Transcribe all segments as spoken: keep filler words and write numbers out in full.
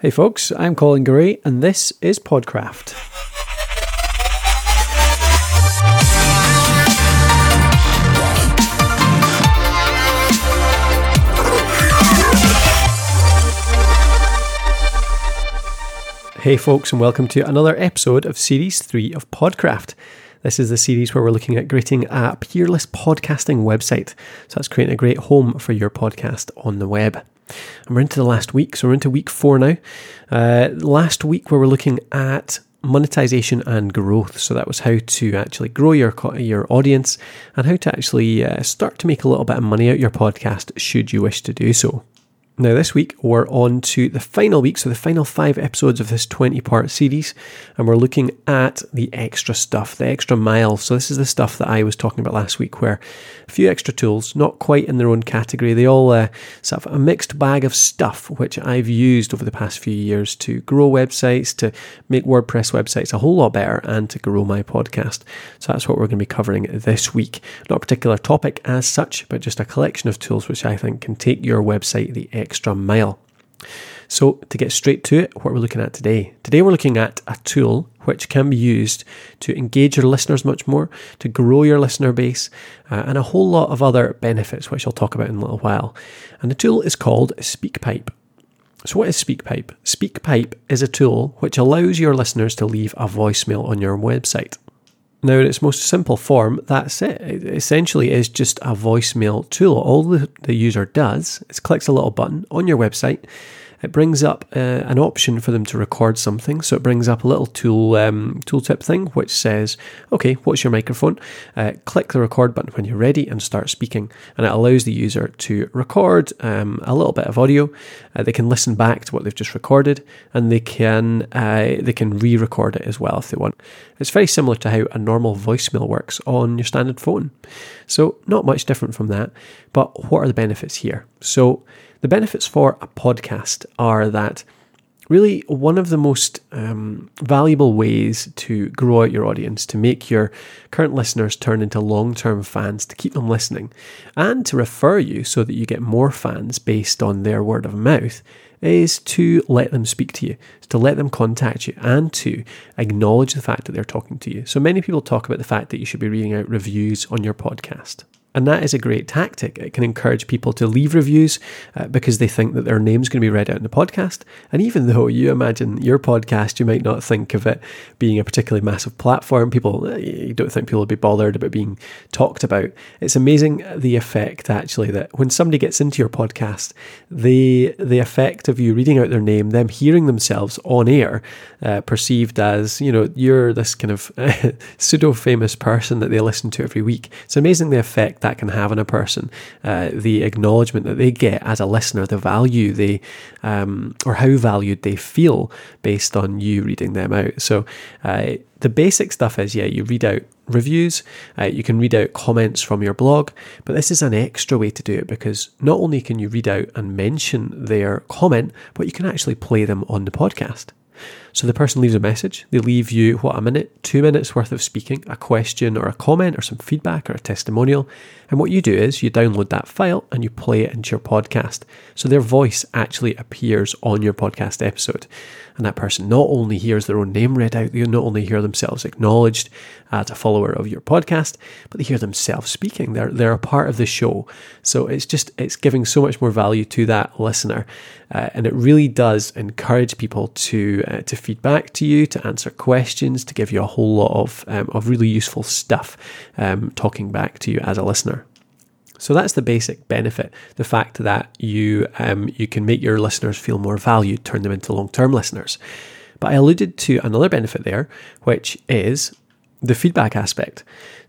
Hey folks, I'm Colin Gray and this is Podcraft. Hey folks, and welcome to another episode of Series three of Podcraft. This is the series where we're looking at creating a peerless podcasting website. So that's creating a great home for your podcast on the web. And we're into the last week, so we're into week four now. Uh, last week we were looking at monetization and growth. So that was how to actually grow your your audience and how to actually uh, start to make a little bit of money out your podcast should you wish to do so. Now this week we're on to the final week, so the final five episodes of this twenty-part series, and we're looking at the extra stuff, the extra mile. So this is the stuff that I was talking about last week, where a few extra tools, not quite in their own category, they all uh, sort of a mixed bag of stuff which I've used over the past few years to grow websites, to make WordPress websites a whole lot better, and to grow my podcast. So that's what we're going to be covering this week. Not a particular topic as such, but just a collection of tools which I think can take your website the extra mile. So to get straight to it, what we're looking at today. Today we're looking at a tool which can be used to engage your listeners much more, to grow your listener base, uh, and a whole lot of other benefits, which I'll talk about in a little while. And the tool is called SpeakPipe. So what is SpeakPipe? SpeakPipe is a tool which allows your listeners to leave a voicemail on your website. Now, in its most simple form, that's it. It essentially is just a voicemail tool. All the, the user does is clicks a little button on your website. It brings up uh, an option for them to record something. So it brings up a little tool um, tooltip thing which says, okay, what's your microphone? Uh, click the record button when you're ready and start speaking. And it allows the user to record um, a little bit of audio. Uh, they can listen back to what they've just recorded, and they can uh, they can re-record it as well if they want. It's very similar to how a normal voicemail works on your standard phone. So not much different from that. But what are the benefits here? So the benefits for a podcast are that really one of the most um, valuable ways to grow out your audience, to make your current listeners turn into long-term fans, to keep them listening, and to refer you so that you get more fans based on their word of mouth, is to let them speak to you, to let them contact you, and to acknowledge the fact that they're talking to you. So many people talk about the fact that you should be reading out reviews on your podcast. And that is a great tactic. It can encourage people to leave reviews uh, because they think that their name's going to be read out in the podcast. And even though you imagine your podcast, you might not think of it being a particularly massive platform. People, you don't think people will be bothered about being talked about. It's amazing the effect, actually, that when somebody gets into your podcast, the the effect of you reading out their name, them hearing themselves on air, uh, perceived as, you know, you're this kind of pseudo-famous person that they listen to every week. It's amazing the effect that can have on a person, uh, the acknowledgement that they get as a listener, the value they, um, or how valued they feel based on you reading them out. So uh, the basic stuff is, yeah, you read out reviews, uh, you can read out comments from your blog, but this is an extra way to do it because not only can you read out and mention their comment, but you can actually play them on the podcast. So the person leaves a message, they leave you, what, a minute, two minutes worth of speaking, a question or a comment or some feedback or a testimonial. And what you do is you download that file and you play it into your podcast. So their voice actually appears on your podcast episode. And that person not only hears their own name read out, they not only hear themselves acknowledged as a follower of your podcast, but they hear themselves speaking. They're they're a part of the show. So it's just, it's giving so much more value to that listener. Uh, and it really does encourage people to uh, to feedback to you, to answer questions, to give you a whole lot of, um, of really useful stuff um, talking back to you as a listener. So that's the basic benefit, the fact that you um, you can make your listeners feel more valued, turn them into long-term listeners. But I alluded to another benefit there, which is the feedback aspect.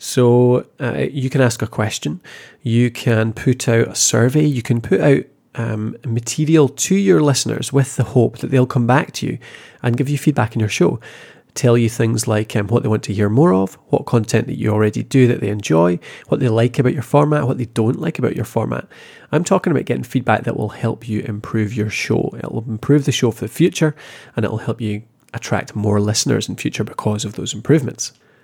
So uh, you can ask a question, you can put out a survey, you can put out um, material to your listeners with the hope that they'll come back to you and give you feedback in your show. Tell you things like um, what they want to hear more of, what content that you already do that they enjoy, what they like about your format, what they don't like about your format. I'm talking about getting feedback that will help you improve your show. It will improve the show for the future, and it will help you attract more listeners in future because of those improvements.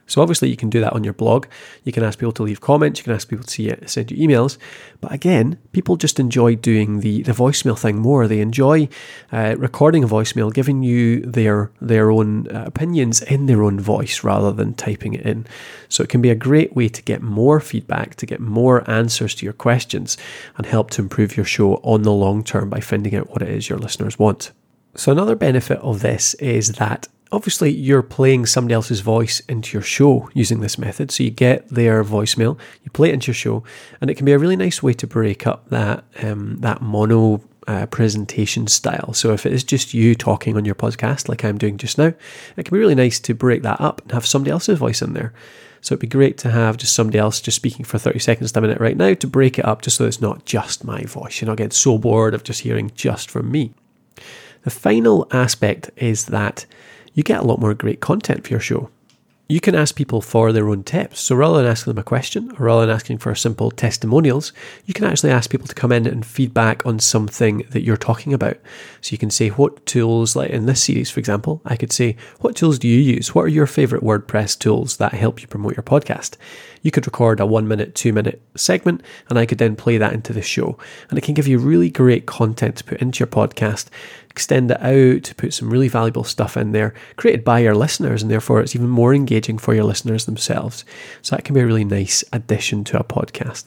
So obviously you can do that on your blog. You can ask people to leave comments. You can ask people to see it, send you emails. But again, people just enjoy doing the, the voicemail thing more. They enjoy uh, recording a voicemail, giving you their their own uh, opinions in their own voice rather than typing it in. So it can be a great way to get more feedback, to get more answers to your questions, and help to improve your show on the long term by finding out what it is your listeners want. So another benefit of this is that obviously you're playing somebody else's voice into your show using this method. So you get their voicemail, you play it into your show, and it can be a really nice way to break up that um, that mono uh, presentation style. So if it is just you talking on your podcast like I'm doing just now, it can be really nice to break that up and have somebody else's voice in there. So it'd be great to have just somebody else just speaking for thirty seconds to a minute right now to break it up just so it's not just my voice. You're not getting so bored of just hearing just from me. The final aspect is that you get a lot more great content for your show. You can ask people for their own tips. So rather than asking them a question, or rather than asking for simple testimonials, you can actually ask people to come in and feedback on something that you're talking about. So you can say, what tools, like in this series, for example, I could say, what tools do you use? What are your favorite WordPress tools that help you promote your podcast? You could record a one minute, two minute segment, and I could then play that into the show. And it can give you really great content to put into your podcast, extend it out, to put some really valuable stuff in there, created by your listeners, and therefore it's even more engaging for your listeners themselves. So that can be a really nice addition to a podcast.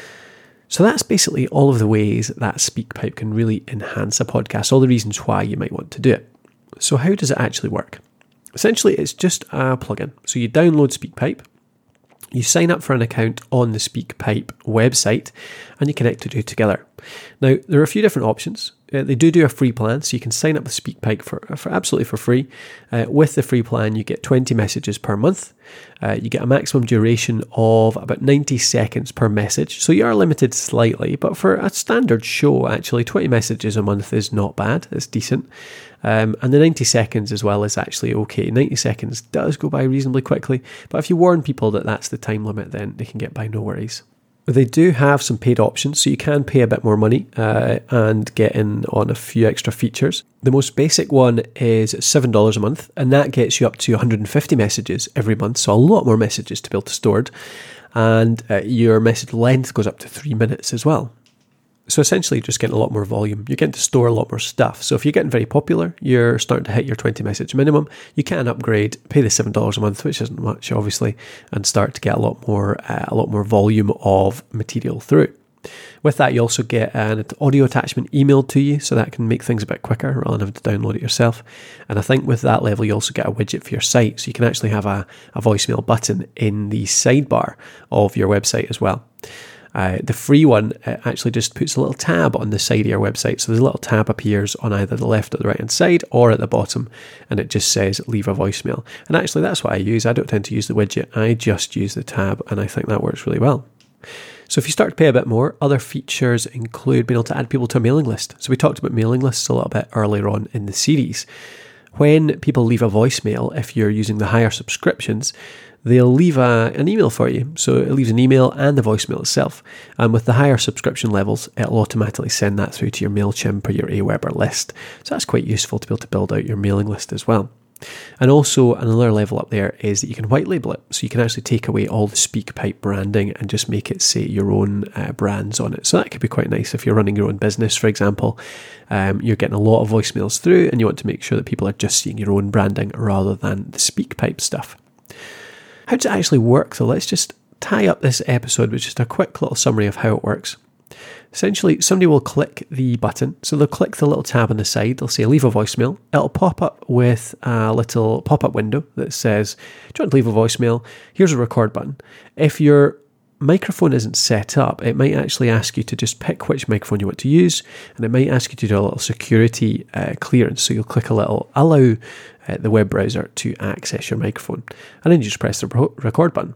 So that's basically all of the ways that SpeakPipe can really enhance a podcast, all the reasons why you might want to do it. So how does it actually work? Essentially, it's just a plugin. So you download SpeakPipe, you sign up for an account on the SpeakPipe website, and you connect the two together. Now, there are a few different options. Uh, they do do a free plan, so you can sign up with SpeakPipe for, for absolutely for free. Uh, with the free plan, you get twenty messages per month. Uh, you get a maximum duration of about ninety seconds per message. So you are limited slightly, but for a standard show, actually, twenty messages a month is not bad. It's decent. Um, and the ninety seconds as well is actually okay. ninety seconds does go by reasonably quickly, but if you warn people that that's the time limit, then they can get by, no worries. They do have some paid options, so you can pay a bit more money uh, and get in on a few extra features. The most basic one is seven dollars a month, and that gets you up to one hundred fifty messages every month, so a lot more messages to be able to store. And uh, your message length goes up to three minutes as well. So essentially, you're just getting a lot more volume. You're getting to store a lot more stuff. So if you're getting very popular, you're starting to hit your twenty message minimum, you can upgrade, pay the seven dollars a month, which isn't much, obviously, and start to get a lot more uh, a lot more volume of material through. With that, you also get an audio attachment emailed to you, so that can make things a bit quicker rather than having to download it yourself. And I think with that level, you also get a widget for your site, so you can actually have a, a voicemail button in the sidebar of your website as well. Uh, the free one uh, actually just puts a little tab on the side of your website. So there's a little tab appears on either the left or the right hand side or at the bottom, and it just says leave a voicemail. And actually that's what I use. I don't tend to use the widget. I just use the tab, and I think that works really well. So if you start to pay a bit more, other features include being able to add people to a mailing list. So we talked about mailing lists a little bit earlier on in the series. When people leave a voicemail, if you're using the higher subscriptions, they'll leave a, an email for you. So it leaves an email and the voicemail itself. And with the higher subscription levels, it'll automatically send that through to your MailChimp or your Aweber list. So that's quite useful to be able to build out your mailing list as well. And also another level up there is that you can white label it. So you can actually take away all the SpeakPipe branding and just make it say your own uh, brands on it. So that could be quite nice if you're running your own business, for example. Um, you're getting a lot of voicemails through and you want to make sure that people are just seeing your own branding rather than the SpeakPipe stuff. How does it actually work? So let's just tie up this episode with just a quick little summary of how it works. Essentially, somebody will click the button. So they'll click the little tab on the side. They'll say, leave a voicemail. It'll pop up with a little pop-up window that says, do you want to leave a voicemail? Here's a record button. If your microphone isn't set up, it might actually ask you to just pick which microphone you want to use, and it might ask you to do a little security uh, clearance. So you'll click a little allow uh, the web browser to access your microphone, and then you just press the record button.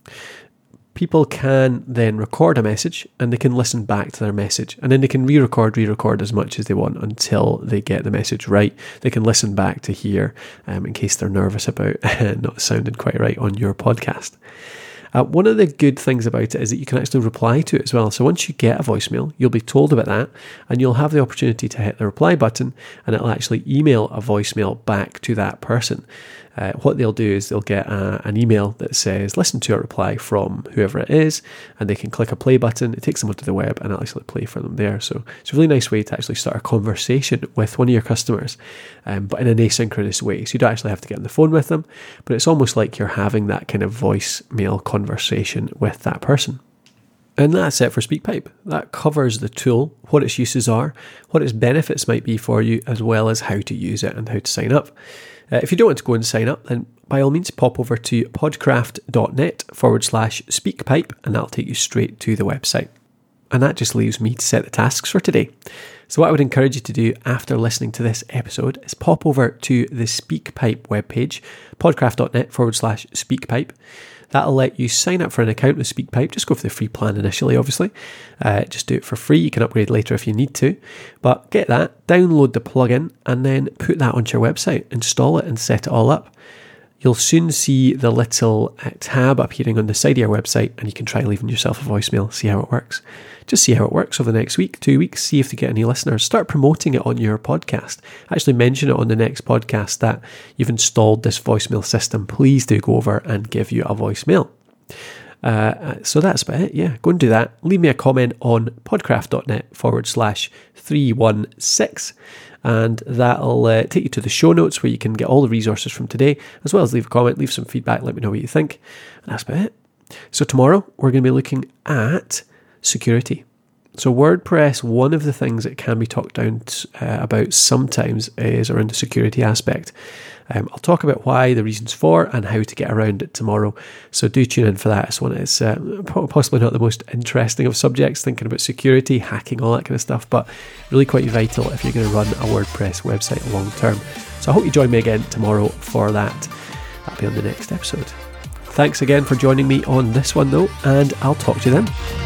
People can then record a message and they can listen back to their message, and then they can re-record, re-record as much as they want until they get the message right. They can listen back to hear um, in case they're nervous about not sounding quite right on your podcast. Uh, one of the good things about it is that you can actually reply to it as well. So once you get a voicemail, you'll be told about that and you'll have the opportunity to hit the reply button, and it'll actually email a voicemail back to that person. Uh, what they'll do is they'll get a, an email that says, listen to a reply from whoever it is, and they can click a play button. It takes them onto the web and it'll actually play for them there. So it's a really nice way to actually start a conversation with one of your customers, um, but in an asynchronous way. So you don't actually have to get on the phone with them, but it's almost like you're having that kind of voicemail conversation with that person. And that's it for SpeakPipe. That covers the tool, what its uses are, what its benefits might be for you, as well as how to use it and how to sign up. Uh, if you don't want to go and sign up, then by all means pop over to podcraft.net forward slash SpeakPipe, and that'll take you straight to the website. And that just leaves me to set the tasks for today. So what I would encourage you to do after listening to this episode is pop over to the SpeakPipe webpage, podcraft.net forward slash SpeakPipe. That'll let you sign up for an account with SpeakPipe. Just go for the free plan initially, obviously. Uh, just do it for free. You can upgrade later if you need to. But get that, download the plugin, and then put that onto your website. Install it and set it all up. You'll soon see the little uh, tab appearing on the side of your website, and you can try leaving yourself a voicemail, see how it works. Just see how it works over the next week, two weeks, see if you get any listeners. Start promoting it on your podcast. Actually mention it on the next podcast that you've installed this voicemail system. Please do go over and give you a voicemail. Uh, so that's about it. Yeah, go and do that. Leave me a comment on podcraft.net forward slash 316. And that'll uh, take you to the show notes where you can get all the resources from today, as well as leave a comment, leave some feedback, let me know what you think. And that's about it. So tomorrow, we're going to be looking at security. So WordPress, one of the things that can be talked down uh, about sometimes is around the security aspect. Um, I'll talk about why, the reasons for, and how to get around it tomorrow. So do tune in for that. This one is uh, possibly not the most interesting of subjects, thinking about security, hacking, all that kind of stuff, but really quite vital if you're going to run a WordPress website long term. So I hope you join me again tomorrow for that. That'll be on the next episode. Thanks again for joining me on this one though, and I'll talk to you then.